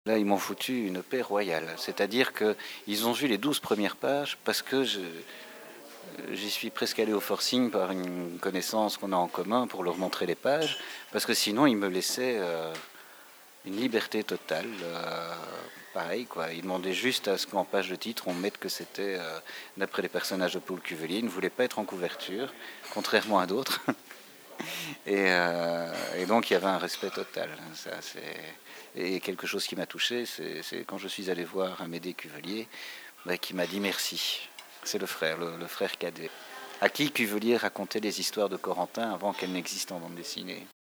Là, ils m'ont foutu une paix royale. C'est-à-dire qu'ils ont vu les 12 premières pages parce que j'y suis presque allé au forcing par une connaissance qu'on a en commun pour leur montrer les pages. Parce que sinon, ils me laissaient une liberté totale. Pareil, quoi. Ils demandaient juste à ce qu'en page de titre, on mette que c'était d'après les personnages de Paul Cuvelier. Ils ne voulaient pas être en couverture, contrairement à d'autres. Et donc il y avait un respect total. Et quelque chose qui m'a touché, c'est quand je suis allé voir Amédée Cuvelier, qui m'a dit merci. C'est le frère cadet, à qui Cuvelier racontait les histoires de Corentin avant qu'elles n'existent en bande dessinée.